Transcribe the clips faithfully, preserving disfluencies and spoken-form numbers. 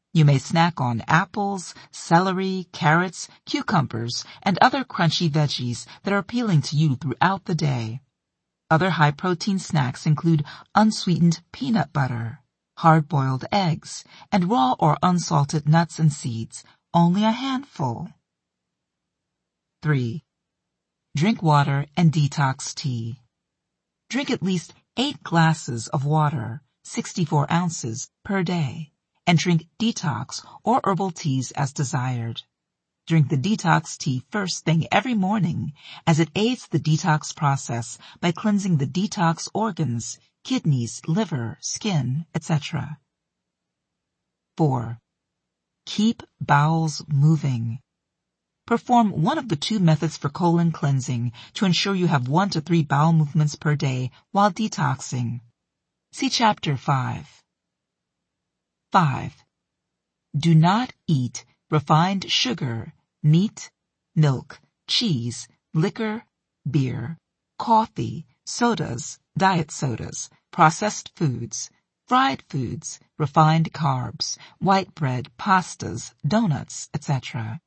You may snack on apples, celery, carrots, cucumbers, and other crunchy veggies that are appealing to you throughout the day. Other high-protein snacks include unsweetened peanut butter, hard-boiled eggs, and raw or unsalted nuts and seeds, only a handful. three. Drink water and detox tea. Drink at least eight glasses of water, sixty-four ounces, per day, and drink detox or herbal teas as desired. Drink the detox tea first thing every morning, as it aids the detox process by cleansing the detox organs, kidneys, liver, skin, et cetera. four. Keep bowels moving. Perform one of the two methods for colon cleansing to ensure you have one to three bowel movements per day while detoxing. See Chapter five. five. Do not eat refined sugar, meat, milk, cheese, liquor, beer, coffee, sodas, diet sodas, processed foods, fried foods, refined carbs, white bread, pastas, donuts, et cetera.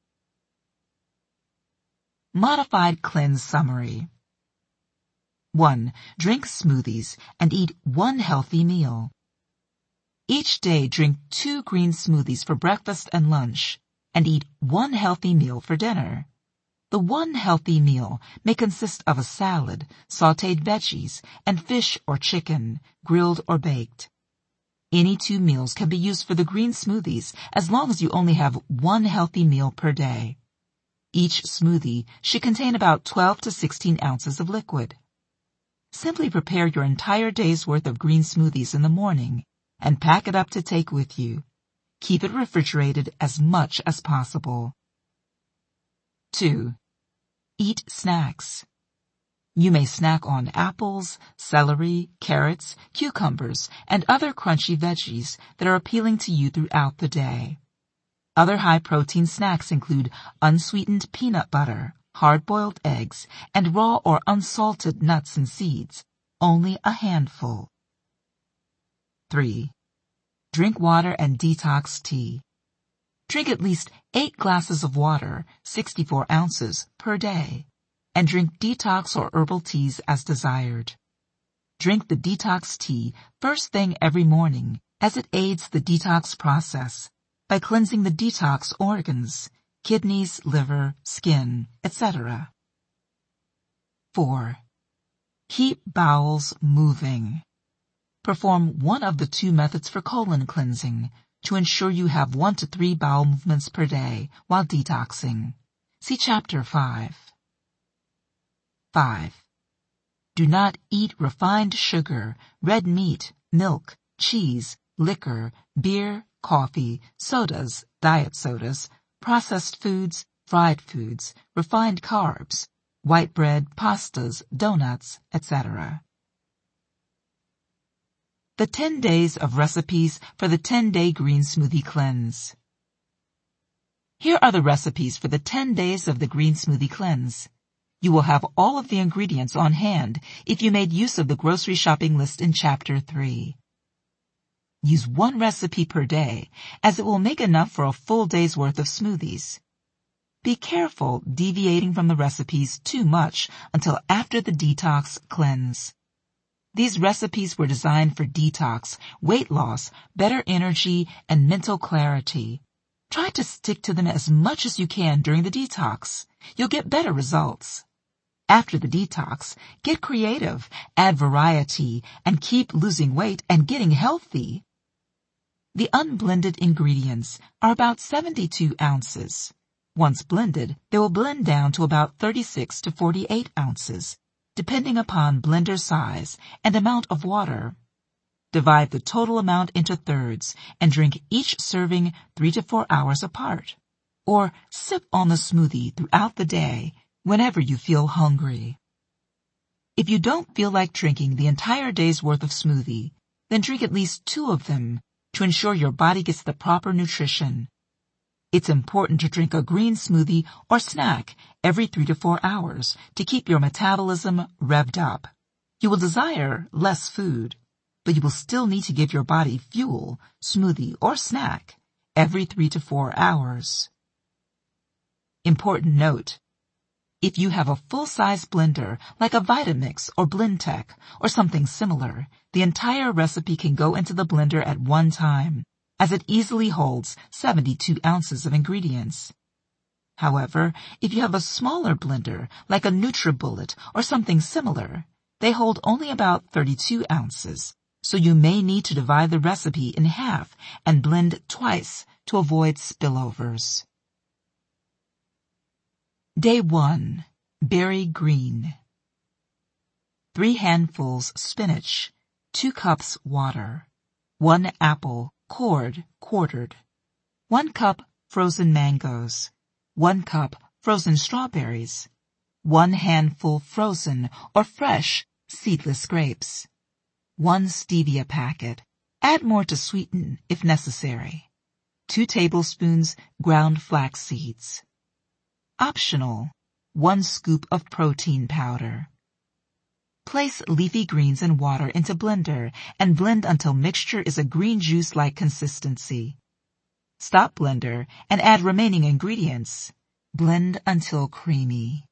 Modified Cleanse Summary. one. Drink smoothies and eat one healthy meal. Each day drink two green smoothies for breakfast and lunch, and eat one healthy meal for dinner. The one healthy meal may consist of a salad, sautéed veggies, and fish or chicken, grilled or baked. Any two meals can be used for the green smoothies as long as you only have one healthy meal per day. Each smoothie should contain about twelve to sixteen ounces of liquid. Simply prepare your entire day's worth of green smoothies in the morning and pack it up to take with you. Keep it refrigerated as much as possible. two. Eat snacks. You may snack on apples, celery, carrots, cucumbers, and other crunchy veggies that are appealing to you throughout the day. Other high-protein snacks include unsweetened peanut butter, hard-boiled eggs, and raw or unsalted nuts and seeds, only a handful. three. Drink water and detox tea. Drink at least eight glasses of water, sixty-four ounces, per day, and drink detox or herbal teas as desired. Drink the detox tea first thing every morning, as it aids the detox process by cleansing the detox organs, kidneys, liver, skin, et cetera. four. Keep bowels moving. Perform one of the two methods for colon cleansing to ensure you have one to three bowel movements per day while detoxing. See Chapter five. five. Do not eat refined sugar, red meat, milk, cheese, liquor, beer, coffee, sodas, diet sodas, processed foods, fried foods, refined carbs, white bread, pastas, donuts, et cetera. The ten days of recipes for the ten-day green smoothie cleanse. Here are the recipes for the ten days of the green smoothie cleanse. You will have all of the ingredients on hand if you made use of the grocery shopping list in Chapter three. Use one recipe per day, as it will make enough for a full day's worth of smoothies. Be careful deviating from the recipes too much until after the detox cleanse. These recipes were designed for detox, weight loss, better energy, and mental clarity. Try to stick to them as much as you can during the detox. You'll get better results. After the detox, get creative, add variety, and keep losing weight and getting healthy. The unblended ingredients are about seventy-two ounces. Once blended, they will blend down to about thirty-six to forty-eight ounces, depending upon blender size and amount of water. Divide the total amount into thirds and drink each serving three to four hours apart. Or sip on the smoothie throughout the day whenever you feel hungry. If you don't feel like drinking the entire day's worth of smoothie, then drink at least two of them to ensure your body gets the proper nutrition. It's important to drink a green smoothie or snack every three to four hours to keep your metabolism revved up. You will desire less food, but you will still need to give your body fuel, smoothie, or snack every three to four hours. Important note. If you have a full-size blender like a Vitamix or Blendtec or something similar, the entire recipe can go into the blender at one time, as it easily holds seventy-two ounces of ingredients. However, if you have a smaller blender like a NutriBullet or something similar, they hold only about thirty-two ounces, so you may need to divide the recipe in half and blend twice to avoid spillovers. Day one. Berry green. Three handfuls spinach, two cups water, one apple, cored, quartered, one cup frozen mangoes, one cup frozen strawberries, one handful frozen or fresh seedless grapes, one stevia packet, add more to sweeten if necessary, two tablespoons ground flax seeds. Optional, one scoop of protein powder. Place leafy greens and water into blender and blend until mixture is a green juice-like consistency. Stop blender and add remaining ingredients. Blend until creamy.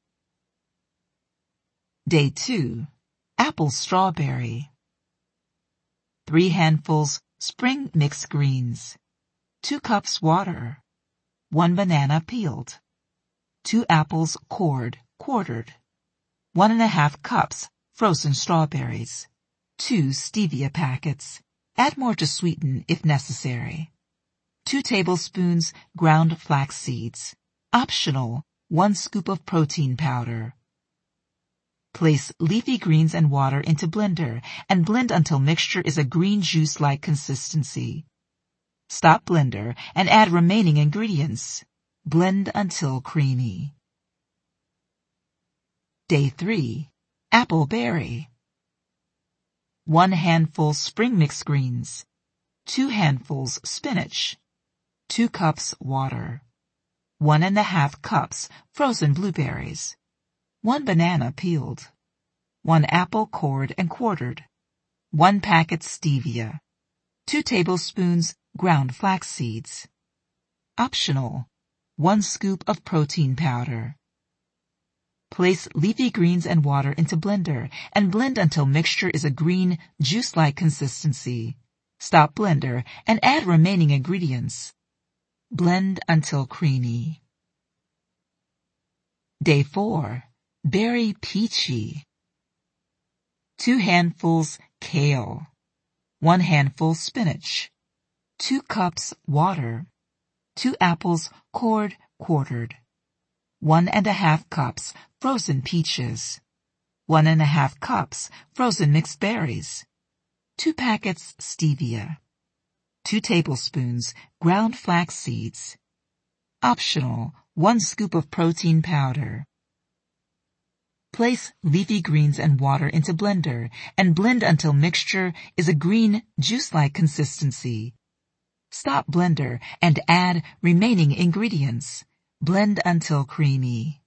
Day two. Apple strawberry. Three handfuls spring mixed greens. Two cups water. One banana peeled. Two apples cored, quartered. One and a half cups frozen strawberries. Two stevia packets. Add more to sweeten if necessary. Two tablespoons ground flax seeds. Optional, one scoop of protein powder. Place leafy greens and water into blender and blend until mixture is a green juice-like consistency. Stop blender and add remaining ingredients. Blend until creamy. Day three. Apple berry. One handful spring mixed greens. Two handfuls spinach. Two cups water. One and a half cups frozen blueberries. One banana peeled. One apple cored and quartered. One packet stevia. Two tablespoons ground flax seeds. Optional. One scoop of protein powder. Place leafy greens and water into blender and blend until mixture is a green, juice-like consistency. Stop blender and add remaining ingredients. Blend until creamy. Day four. Berry peachy. Two handfuls kale. One handful spinach. Two cups water. Two apples cored, quartered. One and a half cups frozen peaches. One and a half cups frozen mixed berries. Two packets stevia. Two tablespoons ground flax seeds. Optional, one scoop of protein powder. Place leafy greens and water into blender and blend until mixture is a green, juice-like consistency. Stop blender and add remaining ingredients. Blend until creamy.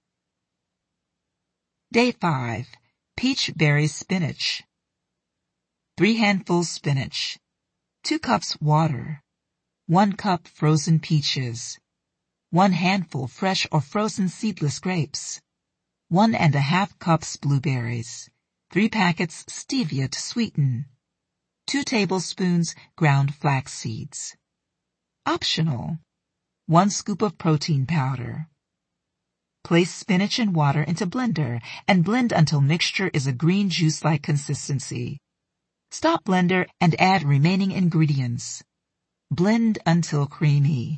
Day five. Peach berry spinach. Three handfuls spinach. Two cups water. One cup frozen peaches. One handful fresh or frozen seedless grapes. One and a half cups blueberries. Three packets stevia to sweeten. Two tablespoons ground flax seeds. Optional. One scoop of protein powder. Place spinach and water into blender and blend until mixture is a green juice-like consistency. Stop blender and add remaining ingredients. Blend until creamy.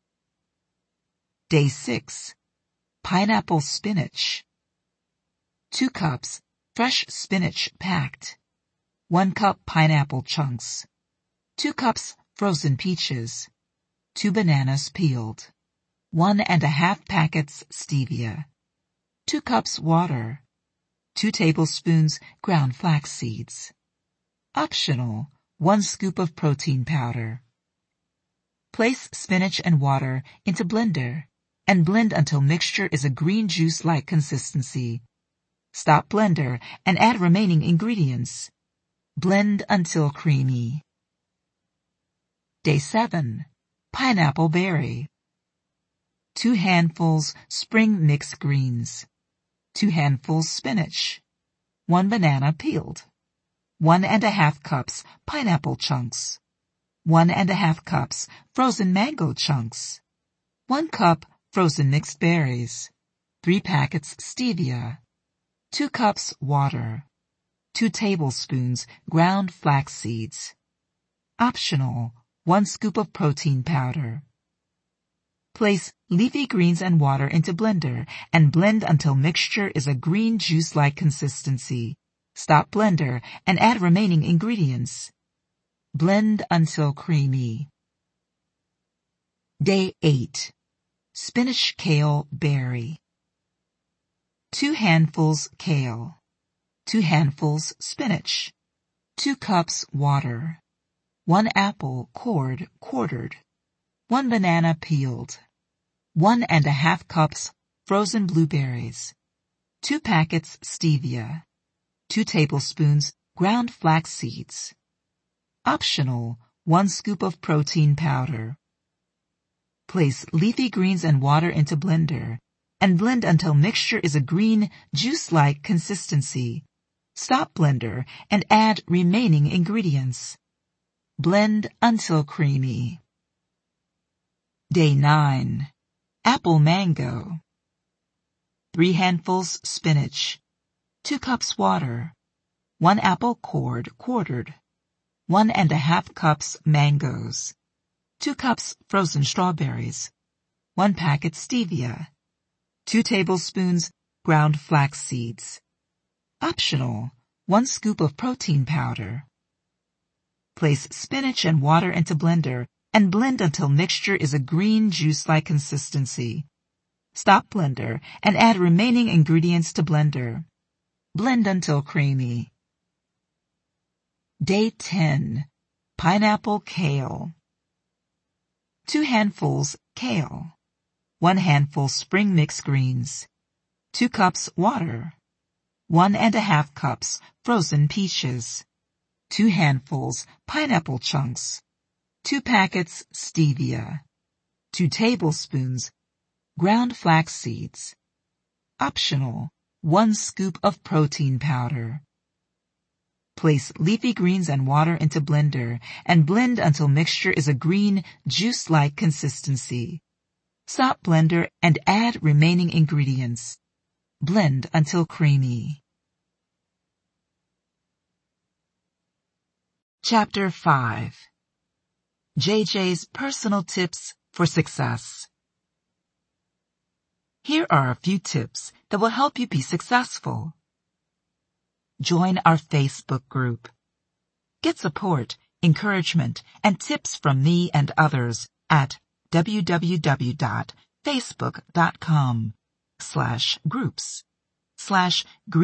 Day six. Pineapple spinach. Two cups fresh spinach packed. One cup pineapple chunks. Two cups frozen peaches. Two bananas peeled. One and a half packets stevia. Two cups water. Two tablespoons ground flax seeds. Optional, one scoop of protein powder. Place spinach and water into blender and blend until mixture is a green juice-like consistency. Stop blender and add remaining ingredients. Blend until creamy. Day seven. pineapple berry. Two handfuls spring mixed greens. Two handfuls spinach. One banana peeled. One and a half cups pineapple chunks. One and a half cups frozen mango chunks. One cup frozen mixed berries. Three packets stevia. Two cups water. Two tablespoons ground flax seeds. Optional, one scoop of protein powder. Place leafy greens and water into blender and blend until mixture is a green juice-like consistency. Stop blender and add remaining ingredients. Blend until creamy. Day eight. Spinach kale berry. Two handfuls kale. Two handfuls spinach. Two cups water. One apple cored, quartered. One banana peeled. One and a half cups frozen blueberries. Two packets stevia. Two tablespoons ground flax seeds. Optional, one scoop of protein powder. Place leafy greens and water into blender and blend until mixture is a green, juice-like consistency. Stop blender and add remaining ingredients. Blend until creamy. Day nine. Apple mango. Three handfuls spinach. Two cups water. One apple cored, quartered. One and a half cups mangoes. Two cups frozen strawberries. One packet stevia. Two tablespoons ground flax seeds. Optional, one scoop of protein powder. Place spinach and water into blender and blend until mixture is a green juice-like consistency. Stop blender and add remaining ingredients to blender. Blend until creamy. Day ten. Pineapple kale. Two handfuls kale. One handful spring mixed greens. Two cups water. One and a half cups frozen peaches. Two handfuls pineapple chunks. Two packets stevia. Two tablespoons ground flax seeds. Optional, one scoop of protein powder. Place leafy greens and water into blender and blend until mixture is a green, juice-like consistency. Stop blender and add remaining ingredients. Blend until creamy. Chapter five. J J's Personal Tips for Success. Here are a few tips that will help you be successful. Join our Facebook group. Get support, encouragement, and tips from me and others at www.facebook.com slash groups slash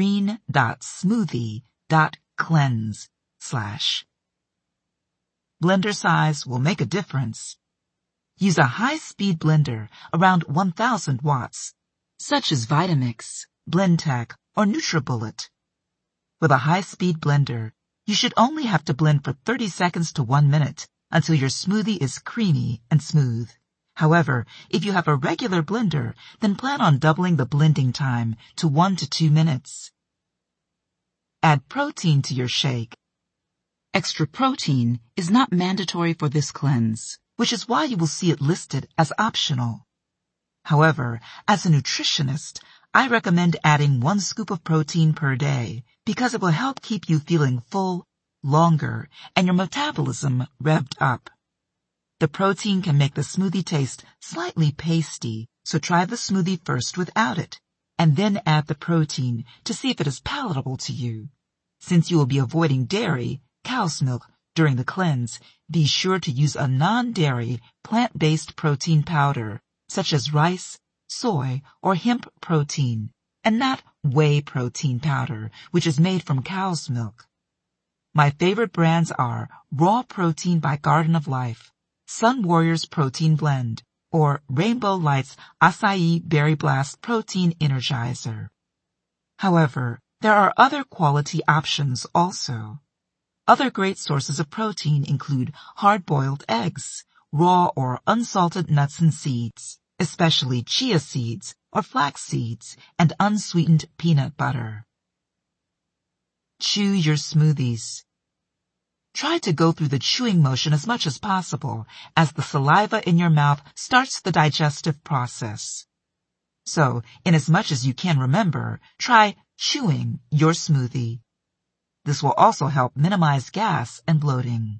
green.smoothie.cleanse slash. Blender size will make a difference. Use a high-speed blender around one thousand watts, such as Vitamix, Blendtec, or NutriBullet. With a high-speed blender, you should only have to blend for thirty seconds to one minute until your smoothie is creamy and smooth. However, if you have a regular blender, then plan on doubling the blending time to one to two minutes. Add protein to your shake. Extra protein is not mandatory for this cleanse, which is why you will see it listed as optional. However, as a nutritionist, I recommend adding one scoop of protein per day because it will help keep you feeling full longer and your metabolism revved up. The protein can make the smoothie taste slightly pasty, so try the smoothie first without it, and then add the protein to see if it is palatable to you. Since you will be avoiding dairy, cow's milk, during the cleanse, be sure to use a non-dairy, plant-based protein powder, such as rice, soy, or hemp protein, and not whey protein powder, which is made from cow's milk. My favorite brands are Raw Protein by Garden of Life, Sun Warriors Protein Blend, or Rainbow Lights Acai Berry Blast Protein Energizer. However, there are other quality options also. Other great sources of protein include hard-boiled eggs, raw or unsalted nuts and seeds, especially chia seeds or flax seeds, and unsweetened peanut butter. Chew your smoothies. Try to go through the chewing motion as much as possible, as the saliva in your mouth starts the digestive process. So, in as much as you can remember, try chewing your smoothie. This will also help minimize gas and bloating.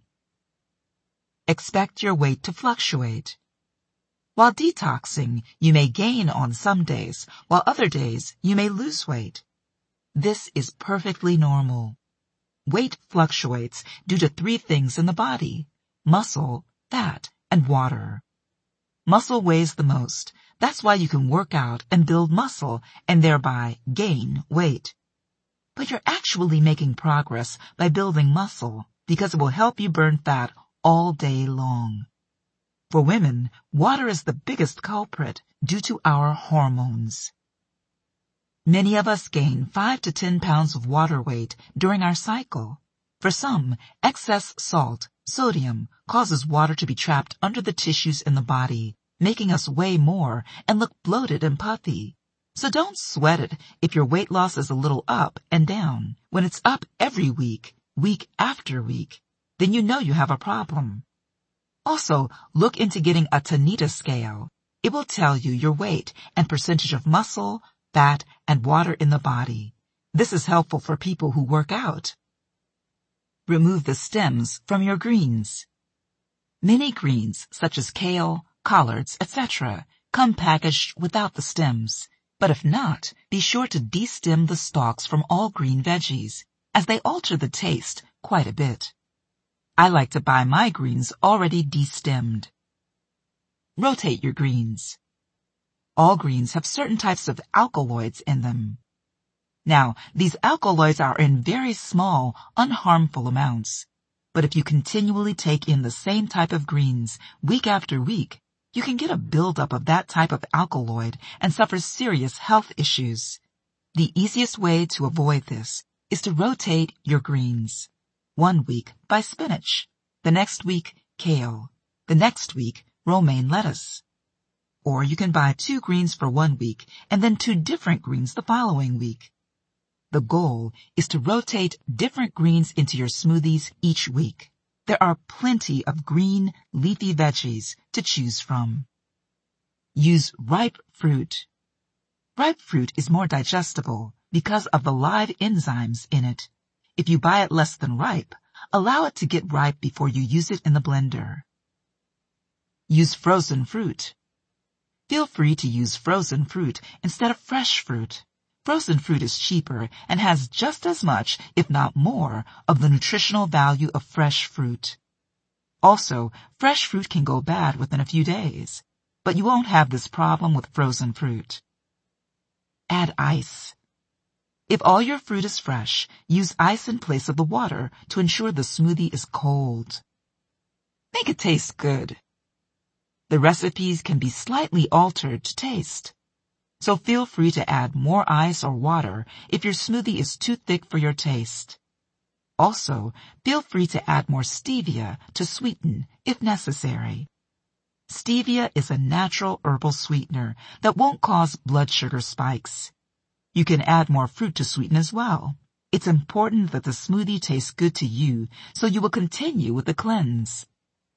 Expect your weight to fluctuate. While detoxing, you may gain on some days, while other days you may lose weight. This is perfectly normal. Weight fluctuates due to three things in the body: muscle, fat, and water. Muscle weighs the most. That's why you can work out and build muscle and thereby gain weight. But you're actually making progress by building muscle because it will help you burn fat all day long. For women, water is the biggest culprit due to our hormones. Many of us gain five to ten pounds of water weight during our cycle. For some, excess salt, sodium, causes water to be trapped under the tissues in the body, making us weigh more and look bloated and puffy. So don't sweat it if your weight loss is a little up and down. When it's up every week, week after week, then you know you have a problem. Also, look into getting a Tanita scale. It will tell you your weight and percentage of muscle, fat, and water in the body. This is helpful for people who work out. Remove the stems from your greens. Many greens, such as kale, collards, et cetera, come packaged without the stems. But if not, be sure to de-stem the stalks from all green veggies, as they alter the taste quite a bit. I like to buy my greens already de-stemmed. Rotate your greens. All greens have certain types of alkaloids in them. Now, these alkaloids are in very small, unharmful amounts. But if you continually take in the same type of greens week after week, you can get a buildup of that type of alkaloid and suffer serious health issues. The easiest way to avoid this is to rotate your greens. One week buy spinach, the next week kale, the next week romaine lettuce. Or you can buy two greens for one week and then two different greens the following week. The goal is to rotate different greens into your smoothies each week. There are plenty of green, leafy veggies to choose from. Use ripe fruit. Ripe fruit is more digestible because of the live enzymes in it. If you buy it less than ripe, allow it to get ripe before you use it in the blender. Use frozen fruit. Feel free to use frozen fruit instead of fresh fruit. Frozen fruit is cheaper and has just as much, if not more, of the nutritional value of fresh fruit. Also, fresh fruit can go bad within a few days, but you won't have this problem with frozen fruit. Add ice. If all your fruit is fresh, use ice in place of the water to ensure the smoothie is cold. Make it taste good. The recipes can be slightly altered to taste. So feel free to add more ice or water if your smoothie is too thick for your taste. Also, feel free to add more stevia to sweeten if necessary. Stevia is a natural herbal sweetener that won't cause blood sugar spikes. You can add more fruit to sweeten as well. It's important that the smoothie tastes good to you, so you will continue with the cleanse.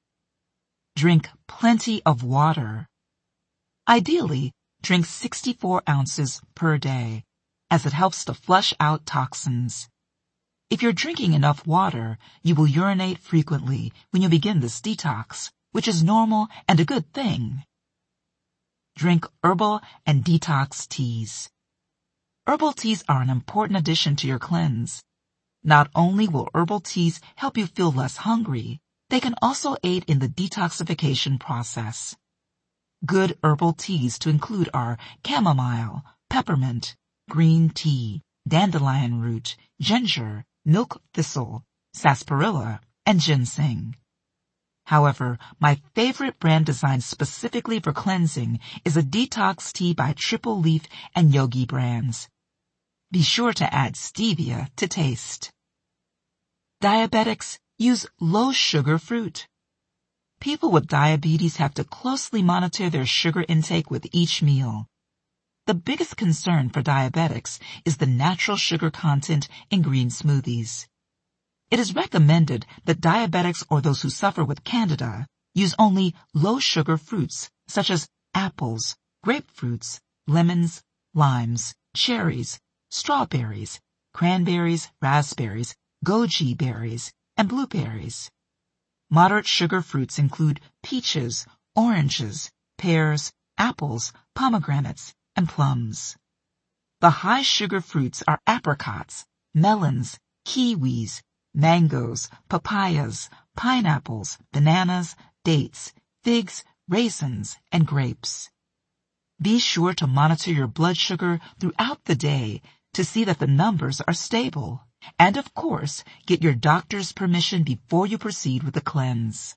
Drink plenty of water. Ideally, drink sixty-four ounces per day, as it helps to flush out toxins. If you're drinking enough water, you will urinate frequently when you begin this detox, which is normal and a good thing. Drink herbal and detox teas. Herbal teas are an important addition to your cleanse. Not only will herbal teas help you feel less hungry, they can also aid in the detoxification process. Good herbal teas to include are chamomile, peppermint, green tea, dandelion root, ginger, milk thistle, sarsaparilla, and ginseng. However, my favorite brand designed specifically for cleansing is a detox tea by Triple Leaf and Yogi brands. Be sure to add stevia to taste. Diabetics use low-sugar fruit. People with diabetes have to closely monitor their sugar intake with each meal. The biggest concern for diabetics is the natural sugar content in green smoothies. It is recommended that diabetics or those who suffer with candida use only low-sugar fruits such as apples, grapefruits, lemons, limes, cherries, strawberries, cranberries, raspberries, goji berries, and blueberries. Moderate sugar fruits include peaches, oranges, pears, apples, pomegranates, and plums. The high sugar fruits are apricots, melons, kiwis, mangoes, papayas, pineapples, bananas, dates, figs, raisins, and grapes. Be sure to monitor your blood sugar throughout the day to see that the numbers are stable. And of course, get your doctor's permission before you proceed with the cleanse.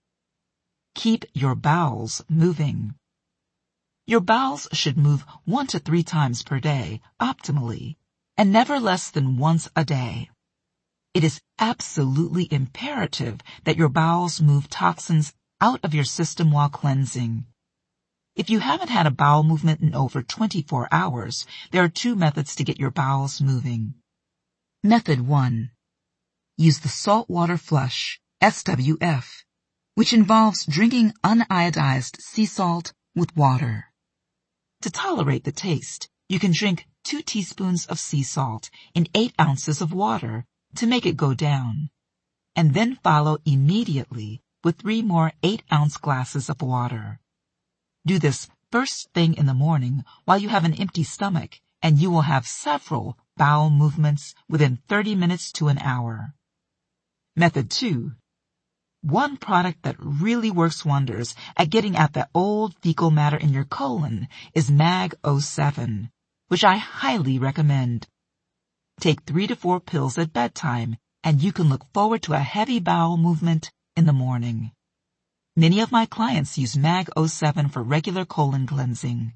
Keep your bowels moving. Your bowels should move one to three times per day, optimally, and never less than once a day. It is absolutely imperative that your bowels move toxins out of your system while cleansing. If you haven't had a bowel movement in over twenty-four hours, there are two methods to get your bowels moving. Method one. Use the saltwater flush, S W F, which involves drinking uniodized sea salt with water. To tolerate the taste, you can drink two teaspoons of sea salt in eight ounces of water to make it go down, and then follow immediately with three more eight-ounce glasses of water. Do this first thing in the morning while you have an empty stomach, and you will have several bowel movements within thirty minutes to an hour. Method two. One product that really works wonders at getting at the old fecal matter in your colon is Mag O seven, which I highly recommend. Take three to four pills at bedtime, and you can look forward to a heavy bowel movement in the morning. Many of my clients use Mag O seven for regular colon cleansing.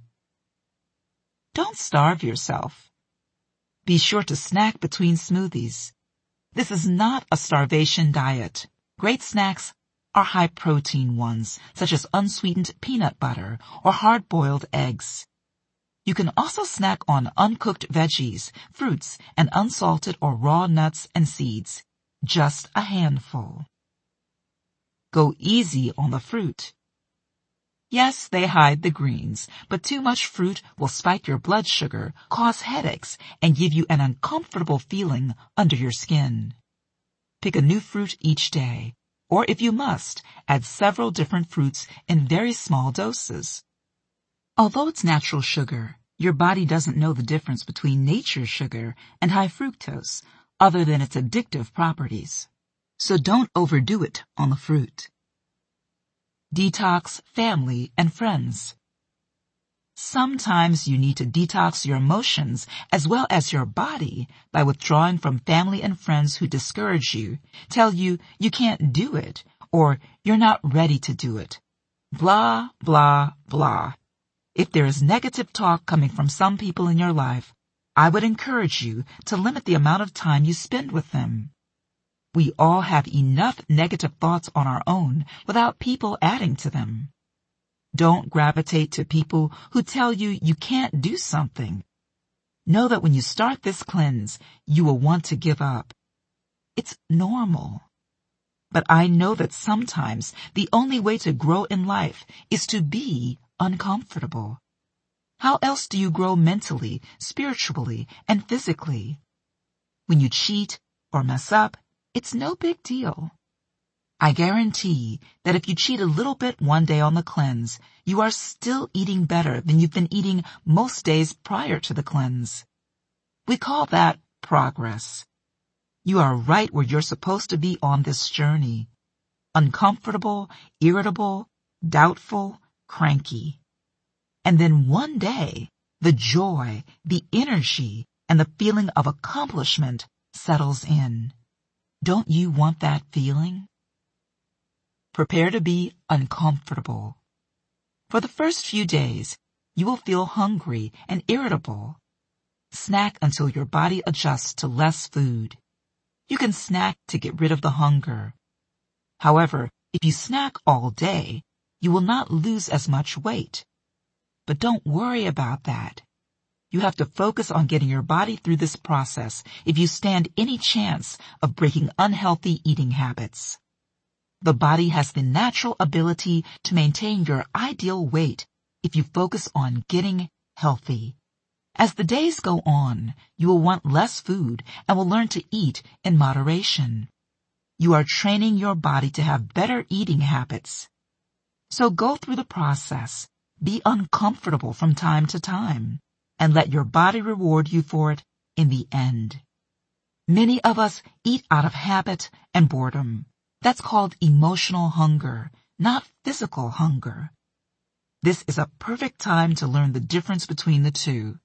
Don't starve yourself. Be sure to snack between smoothies. This is not a starvation diet. Great snacks are high-protein ones, such as unsweetened peanut butter or hard-boiled eggs. You can also snack on uncooked veggies, fruits, and unsalted or raw nuts and seeds. Just a handful. Go easy on the fruit. Yes, they hide the greens, but too much fruit will spike your blood sugar, cause headaches, and give you an uncomfortable feeling under your skin. Pick a new fruit each day, or if you must, add several different fruits in very small doses. Although it's natural sugar, your body doesn't know the difference between nature's sugar and high fructose, other than its addictive properties. So don't overdo it on the fruit. Detox family and friends. Sometimes you need to detox your emotions as well as your body by withdrawing from family and friends who discourage you, tell you you can't do it, or you're not ready to do it. Blah, blah, blah. If there is negative talk coming from some people in your life, I would encourage you to limit the amount of time you spend with them. We all have enough negative thoughts on our own without people adding to them. Don't gravitate to people who tell you you can't do something. Know that when you start this cleanse, you will want to give up. It's normal. But I know that sometimes the only way to grow in life is to be uncomfortable. How else do you grow mentally, spiritually, and physically? When you cheat or mess up, it's no big deal. I guarantee that if you cheat a little bit one day on the cleanse, you are still eating better than you've been eating most days prior to the cleanse. We call that progress. You are right where you're supposed to be on this journey. Uncomfortable, irritable, doubtful, cranky. And then one day, the joy, the energy, and the feeling of accomplishment settles in. Don't you want that feeling? Prepare to be uncomfortable. For the first few days, you will feel hungry and irritable. Snack until your body adjusts to less food. You can snack to get rid of the hunger. However, If you snack all day, you will not lose as much weight. But don't worry about that. You have to focus on getting your body through this process if you stand any chance of breaking unhealthy eating habits. The body has the natural ability to maintain your ideal weight if you focus on getting healthy. As the days go on, you will want less food and will learn to eat in moderation. You are training your body to have better eating habits. So go through the process, be uncomfortable from time to time, and let your body reward you for it in the end. Many of us eat out of habit and boredom. That's called emotional hunger, not physical hunger. This is a perfect time to learn the difference between the two.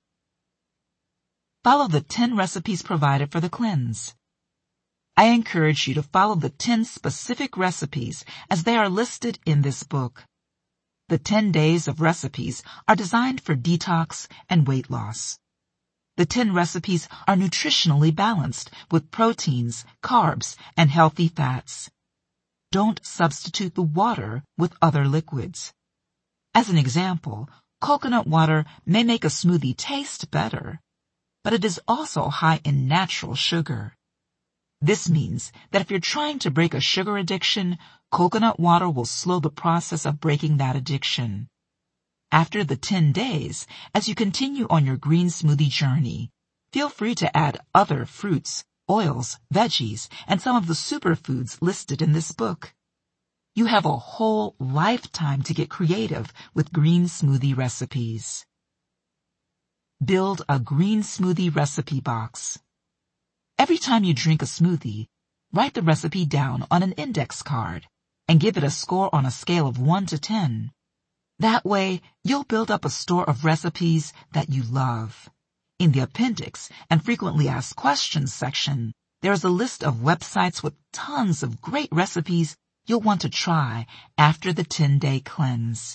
Follow the ten recipes provided for the cleanse. I encourage you to follow the ten specific recipes as they are listed in this book. The ten days of recipes are designed for detox and weight loss. The ten recipes are nutritionally balanced with proteins, carbs, and healthy fats. Don't substitute the water with other liquids. As an example, coconut water may make a smoothie taste better, but it is also high in natural sugar. This means that if you're trying to break a sugar addiction, coconut water will slow the process of breaking that addiction. After the ten days, as you continue on your green smoothie journey, feel free to add other fruits, oils, veggies, and some of the superfoods listed in this book. You have a whole lifetime to get creative with green smoothie recipes. Build a green smoothie recipe box. Every time you drink a smoothie, write the recipe down on an index card and give it a score on a scale of one to ten. That way, you'll build up a store of recipes that you love. In the appendix and frequently asked questions section, there is a list of websites with tons of great recipes you'll want to try after the ten-day cleanse.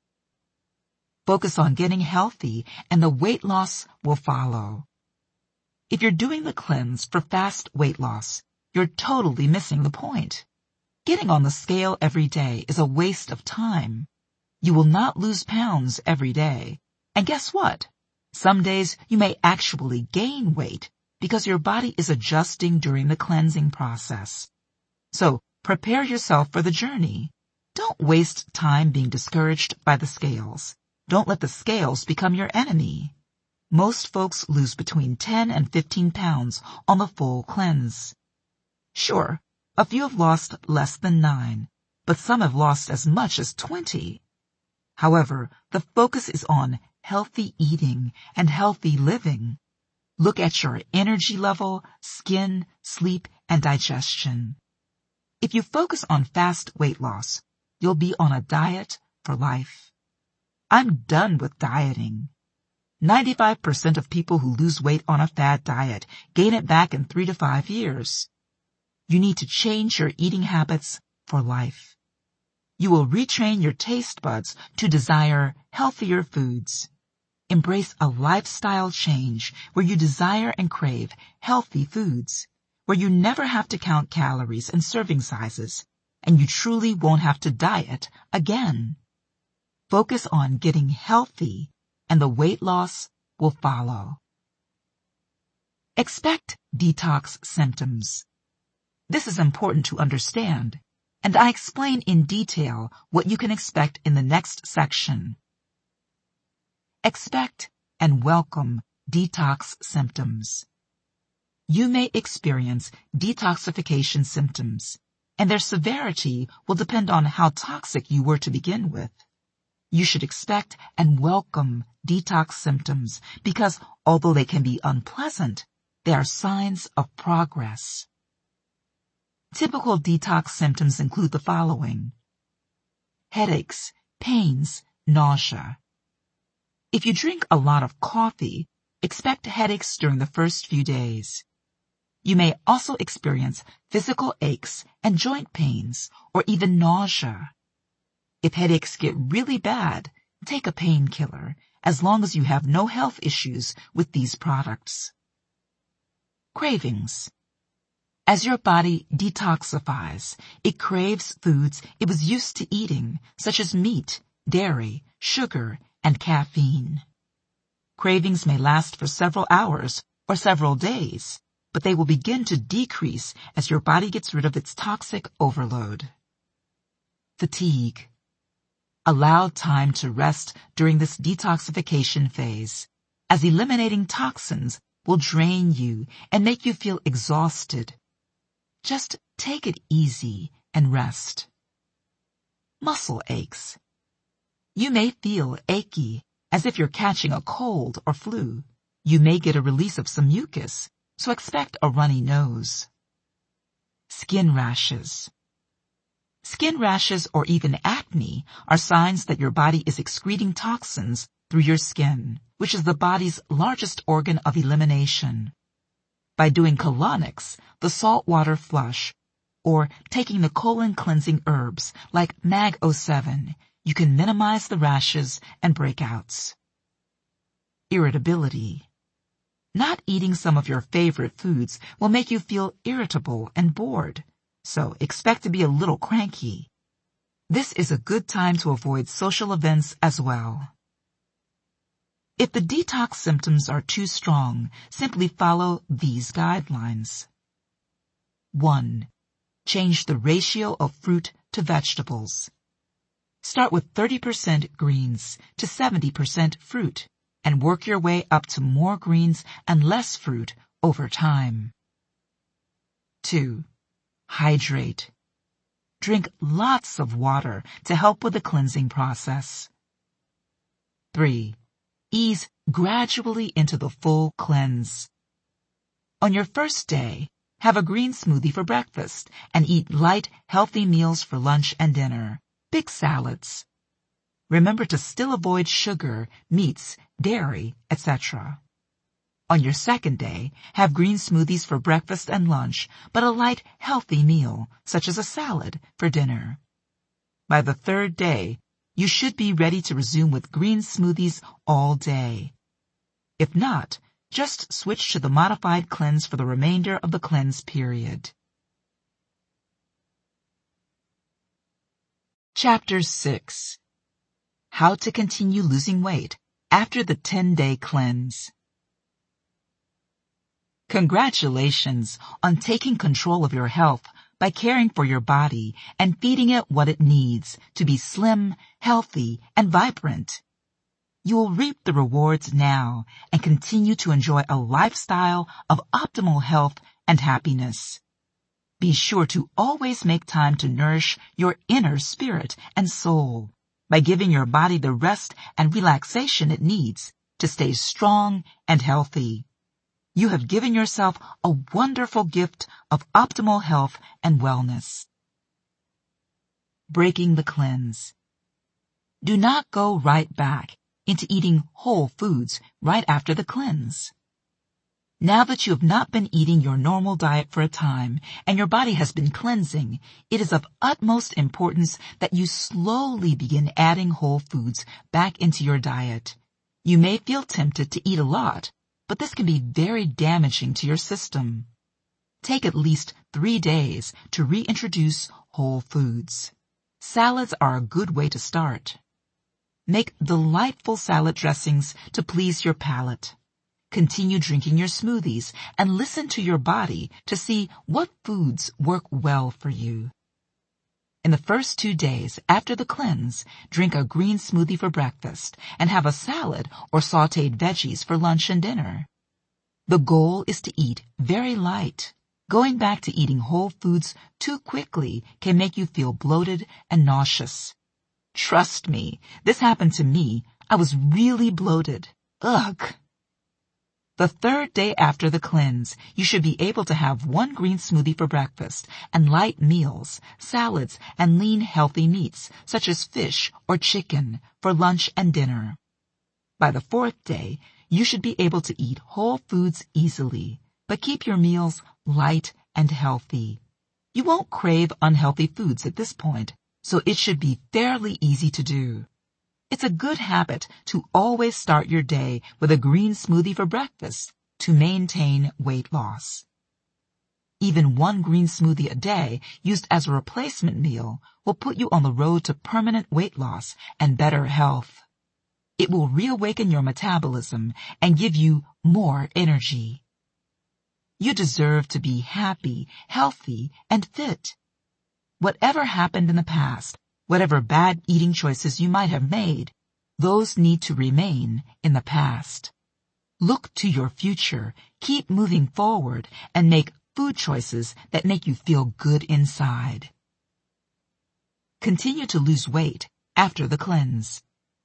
Focus on getting healthy and the weight loss will follow. If you're doing the cleanse for fast weight loss, you're totally missing the point. Getting on the scale every day is a waste of time. You will not lose pounds every day. And guess what? Some days you may actually gain weight because your body is adjusting during the cleansing process. So prepare yourself for the journey. Don't waste time being discouraged by the scales. Don't let the scales become your enemy. Most folks lose between ten and fifteen pounds on the full cleanse. Sure, a few have lost less than nine, but some have lost as much as twenty. However, the focus is on healthy eating and healthy living. Look at your energy level, skin, sleep, and digestion. If you focus on fast weight loss, you'll be on a diet for life. I'm done with dieting. ninety-five percent of people who lose weight on a fad diet gain it back in three to five years. You need to change your eating habits for life. You will retrain your taste buds to desire healthier foods. Embrace a lifestyle change where you desire and crave healthy foods, where you never have to count calories and serving sizes, and you truly won't have to diet again. Focus on getting healthy, and the weight loss will follow. Expect detox symptoms. This is important to understand, and I explain in detail what you can expect in the next section. Expect and welcome detox symptoms. You may experience detoxification symptoms, and their severity will depend on how toxic you were to begin with. You should expect and welcome detox symptoms because although they can be unpleasant, they are signs of progress. Typical detox symptoms include the following: headaches, pains, nausea. If you drink a lot of coffee, expect headaches during the first few days. You may also experience physical aches and joint pains, or even nausea. If headaches get really bad, take a painkiller, as long as you have no health issues with these products. Cravings. As your body detoxifies, it craves foods it was used to eating, such as meat, dairy, sugar, and caffeine. Cravings may last for several hours or several days, but they will begin to decrease as your body gets rid of its toxic overload. Fatigue. Allow time to rest during this detoxification phase, as eliminating toxins will drain you and make you feel exhausted. Just take it easy and rest. Muscle aches. You may feel achy, as if you're catching a cold or flu. You may get a release of some mucus, so expect a runny nose. Skin rashes. Skin rashes or even acne are signs that your body is excreting toxins through your skin, which is the body's largest organ of elimination. By doing colonics, the saltwater flush, or taking the colon-cleansing herbs like Mag oh seven, you can minimize the rashes and breakouts. Irritability. Not eating some of your favorite foods will make you feel irritable and bored, so expect to be a little cranky. This is a good time to avoid social events as well. If the detox symptoms are too strong, simply follow these guidelines. one. Change the ratio of fruit to vegetables. Start with thirty percent greens to seventy percent fruit, and work your way up to more greens and less fruit over time. two. Hydrate. Drink lots of water to help with the cleansing process. three. Ease gradually into the full cleanse. On your first day, have a green smoothie for breakfast and eat light, healthy meals for lunch and dinner. Big salads. Remember to still avoid sugar, meats, dairy, et cetera. On your second day, have green smoothies for breakfast and lunch, but a light, healthy meal, such as a salad, for dinner. By the third day, you should be ready to resume with green smoothies all day. If not, just switch to the modified cleanse for the remainder of the cleanse period. Chapter six. How to continue losing weight after the ten-day cleanse. Congratulations on taking control of your health by caring for your body and feeding it what it needs to be slim, healthy, and vibrant. You will reap the rewards now and continue to enjoy a lifestyle of optimal health and happiness. Be sure to always make time to nourish your inner spirit and soul by giving your body the rest and relaxation it needs to stay strong and healthy. You have given yourself a wonderful gift of optimal health and wellness. Breaking the cleanse. Do not go right back into eating whole foods right after the cleanse. Now that you have not been eating your normal diet for a time and your body has been cleansing, it is of utmost importance that you slowly begin adding whole foods back into your diet. You may feel tempted to eat a lot, but this can be very damaging to your system. Take at least three days to reintroduce whole foods. Salads are a good way to start. Make delightful salad dressings to please your palate. Continue drinking your smoothies and listen to your body to see what foods work well for you. In the first two days after the cleanse, drink a green smoothie for breakfast and have a salad or sautéed veggies for lunch and dinner. The goal is to eat very light. Going back to eating whole foods too quickly can make you feel bloated and nauseous. Trust me, this happened to me. I was really bloated. Ugh. The third day after the cleanse, you should be able to have one green smoothie for breakfast and light meals, salads, and lean healthy meats, such as fish or chicken, for lunch and dinner. By the fourth day, you should be able to eat whole foods easily, but keep your meals light and healthy. You won't crave unhealthy foods at this point, so it should be fairly easy to do. It's a good habit to always start your day with a green smoothie for breakfast to maintain weight loss. Even one green smoothie a day used as a replacement meal will put you on the road to permanent weight loss and better health. It will reawaken your metabolism and give you more energy. You deserve to be happy, healthy, and fit. Whatever happened in the past, whatever bad eating choices you might have made, those need to remain in the past. Look to your future, keep moving forward, and make food choices that make you feel good inside. Continue to lose weight after the cleanse.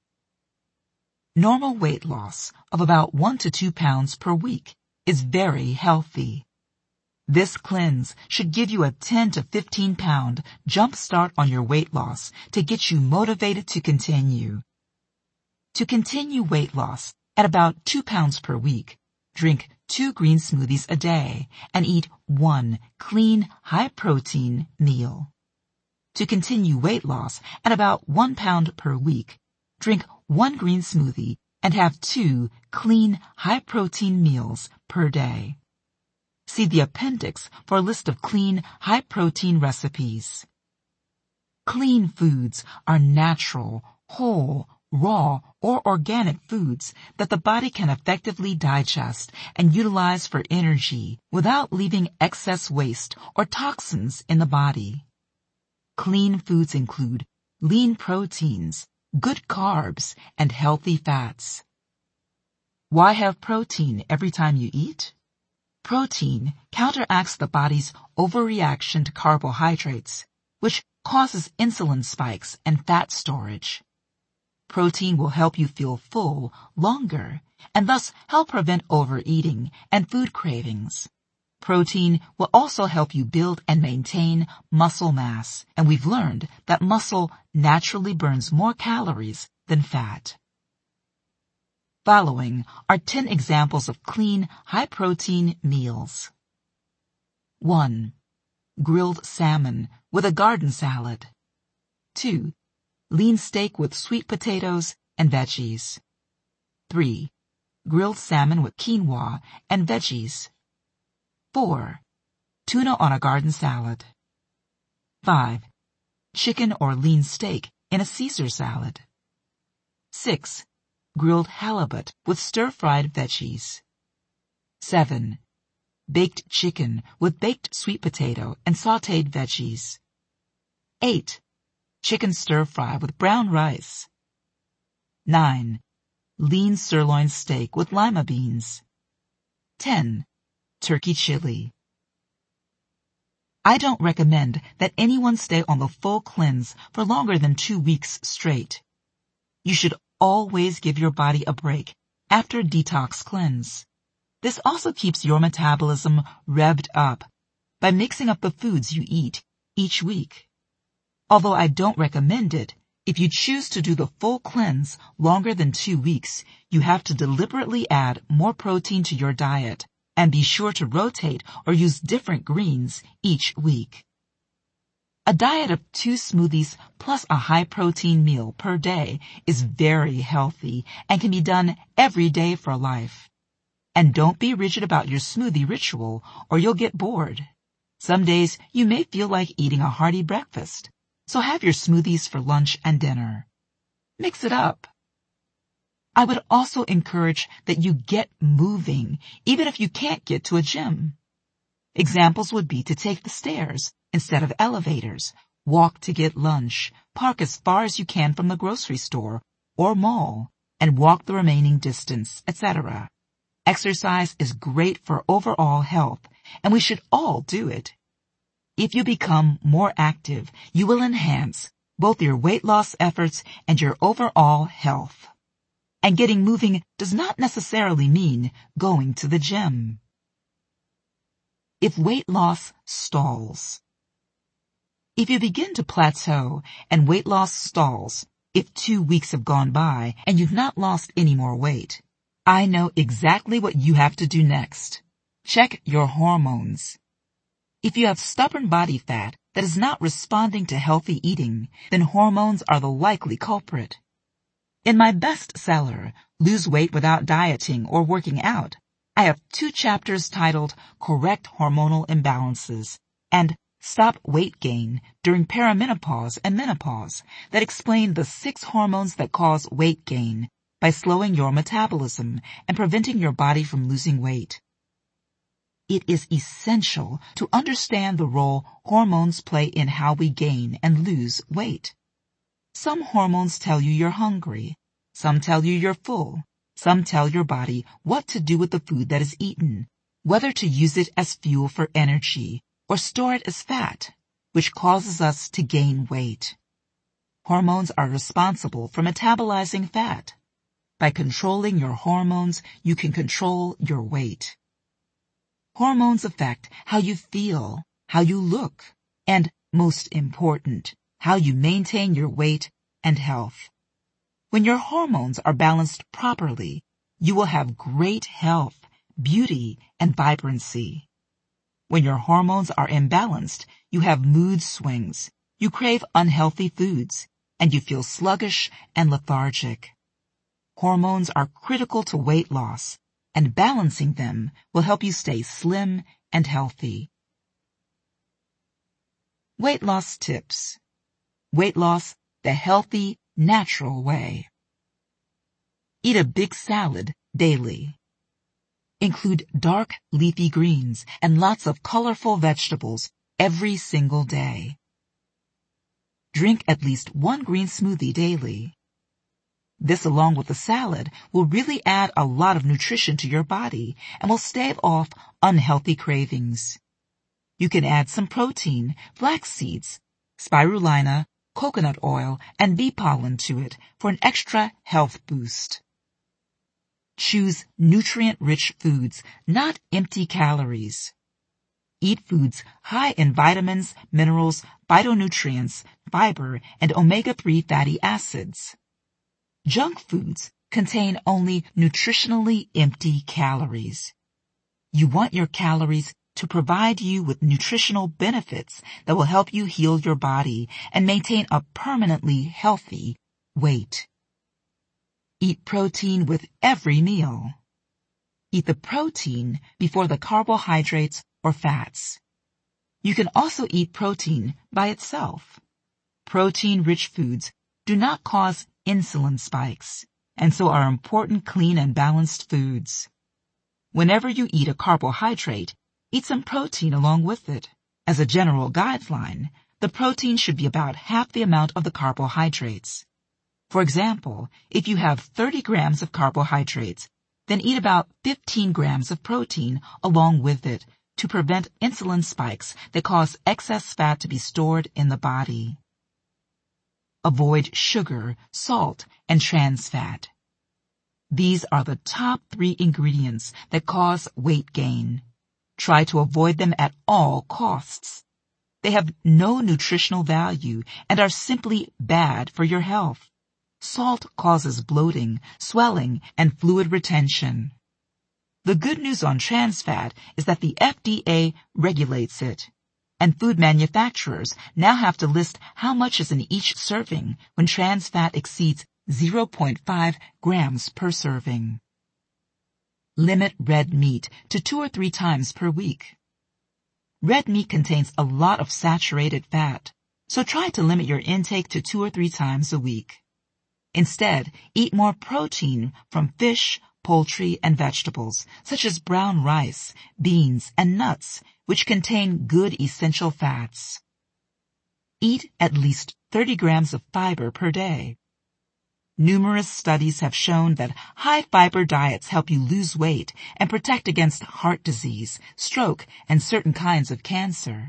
Normal weight loss of about one to two pounds per week is very healthy. This cleanse should give you a ten to fifteen pound jump start on your weight loss to get you motivated to continue. To continue weight loss at about two pounds per week, drink two green smoothies a day and eat one clean, high-protein meal. To continue weight loss at about one pound per week, drink one green smoothie and have two clean, high-protein meals per day. See the appendix for a list of clean, high-protein recipes. Clean foods are natural, whole, raw, or organic foods that the body can effectively digest and utilize for energy without leaving excess waste or toxins in the body. Clean foods include lean proteins, good carbs, and healthy fats. Why have protein every time you eat? Protein counteracts the body's overreaction to carbohydrates, which causes insulin spikes and fat storage. Protein will help you feel full longer and thus help prevent overeating and food cravings. Protein will also help you build and maintain muscle mass, and we've learned that muscle naturally burns more calories than fat. Following are ten examples of clean, high-protein meals. one. Grilled salmon with a garden salad. two. Lean steak with sweet potatoes and veggies. three. Grilled salmon with quinoa and veggies. four. Tuna on a garden salad. five. Chicken or lean steak in a Caesar salad. six. Grilled halibut with stir-fried veggies. seven. Baked chicken with baked sweet potato and sautéed veggies. eight. Chicken stir-fry with brown rice. nine. Lean sirloin steak with lima beans. ten. Turkey chili. I don't recommend that anyone stay on the full cleanse for longer than two weeks straight. You should always give your body a break after a detox cleanse. This also keeps your metabolism revved up by mixing up the foods you eat each week. Although I don't recommend it, if you choose to do the full cleanse longer than two weeks, you have to deliberately add more protein to your diet and be sure to rotate or use different greens each week. A diet of two smoothies plus a high-protein meal per day is very healthy and can be done every day for life. And don't be rigid about your smoothie ritual or you'll get bored. Some days you may feel like eating a hearty breakfast, so have your smoothies for lunch and dinner. Mix it up. I would also encourage that you get moving, even if you can't get to a gym. Examples would be to take the stairs instead of elevators, walk to get lunch, park as far as you can from the grocery store or mall, and walk the remaining distance, et cetera. Exercise is great for overall health, and we should all do it. If you become more active, you will enhance both your weight loss efforts and your overall health. And getting moving does not necessarily mean going to the gym. If weight loss stalls. If you begin to plateau and weight loss stalls, if two weeks have gone by and you've not lost any more weight, I know exactly what you have to do next. Check your hormones. If you have stubborn body fat that is not responding to healthy eating, then hormones are the likely culprit. In my bestseller, Lose Weight Without Dieting or Working Out, I have two chapters titled Correct Hormonal Imbalances and Stop Weight Gain During Perimenopause and Menopause that explain the six hormones that cause weight gain by slowing your metabolism and preventing your body from losing weight. It is essential to understand the role hormones play in how we gain and lose weight. Some hormones tell you you're hungry. Some tell you you're full. Some tell your body what to do with the food that is eaten, whether to use it as fuel for energy or store it as fat, which causes us to gain weight. Hormones are responsible for metabolizing fat. By controlling your hormones, you can control your weight. Hormones affect how you feel, how you look, and, most important, how you maintain your weight and health. When your hormones are balanced properly, you will have great health, beauty, and vibrancy. When your hormones are imbalanced, you have mood swings, you crave unhealthy foods, and you feel sluggish and lethargic. Hormones are critical to weight loss, and balancing them will help you stay slim and healthy. Weight loss tips. Weight loss the healthy, natural way. Eat a big salad daily. Include dark leafy greens and lots of colorful vegetables every single day. Drink at least one green smoothie daily. This, along with the salad, will really add a lot of nutrition to your body and will stave off unhealthy cravings. You can add some protein, flax seeds, spirulina, coconut oil, and bee pollen to it for an extra health boost. Choose nutrient-rich foods, not empty calories. Eat foods high in vitamins, minerals, phytonutrients, fiber, and omega three fatty acids. Junk foods contain only nutritionally empty calories. You want your calories to provide you with nutritional benefits that will help you heal your body and maintain a permanently healthy weight. Eat protein with every meal. Eat the protein before the carbohydrates or fats. You can also eat protein by itself. Protein-rich foods do not cause insulin spikes, and so are important clean and balanced foods. Whenever you eat a carbohydrate, eat some protein along with it. As a general guideline, the protein should be about half the amount of the carbohydrates. For example, if you have thirty grams of carbohydrates, then eat about fifteen grams of protein along with it to prevent insulin spikes that cause excess fat to be stored in the body. Avoid sugar, salt, and trans fat. These are the top three ingredients that cause weight gain. Try to avoid them at all costs. They have no nutritional value and are simply bad for your health. Salt causes bloating, swelling, and fluid retention. The good news on trans fat is that the F D A regulates it, and food manufacturers now have to list how much is in each serving when trans fat exceeds zero point five grams per serving. Limit red meat to two or three times per week. Red meat contains a lot of saturated fat, so try to limit your intake to two or three times a week. Instead, eat more protein from fish, poultry, and vegetables, such as brown rice, beans, and nuts, which contain good essential fats. Eat at least thirty grams of fiber per day. Numerous studies have shown that high-fiber diets help you lose weight and protect against heart disease, stroke, and certain kinds of cancer.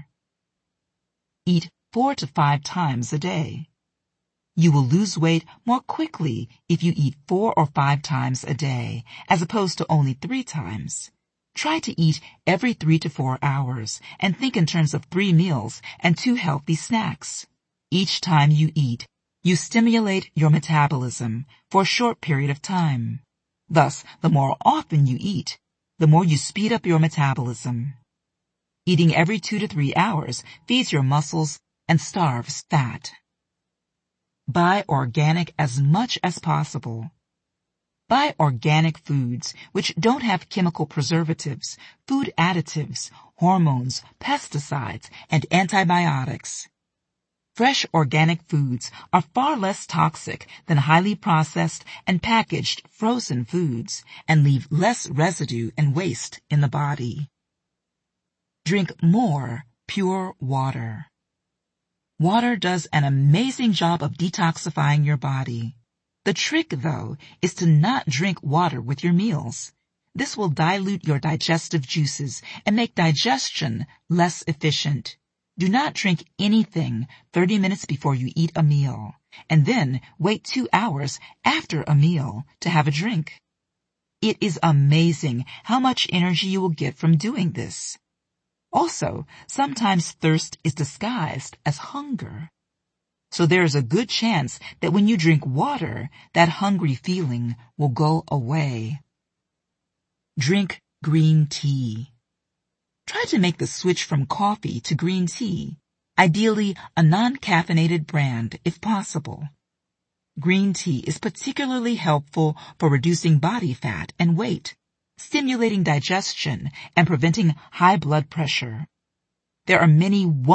Eat four to five times a day. You will lose weight more quickly if you eat four or five times a day, as opposed to only three times. Try to eat every three to four hours and think in terms of three meals and two healthy snacks. Each time you eat, you stimulate your metabolism for a short period of time. Thus, the more often you eat, the more you speed up your metabolism. Eating every two to three hours feeds your muscles and starves fat. Buy organic as much as possible. Buy organic foods which don't have chemical preservatives, food additives, hormones, pesticides, and antibiotics. Fresh organic foods are far less toxic than highly processed and packaged frozen foods and leave less residue and waste in the body. Drink more pure water. Water does an amazing job of detoxifying your body. The trick, though, is to not drink water with your meals. This will dilute your digestive juices and make digestion less efficient. Do not drink anything thirty minutes before you eat a meal, and then wait two hours after a meal to have a drink. It is amazing how much energy you will get from doing this. Also, sometimes thirst is disguised as hunger. So there is a good chance that when you drink water, that hungry feeling will go away. Drink green tea. Try to make the switch from coffee to green tea, ideally a non-caffeinated brand if possible. Green tea is particularly helpful for reducing body fat and weight, stimulating digestion, and preventing high blood pressure. There are many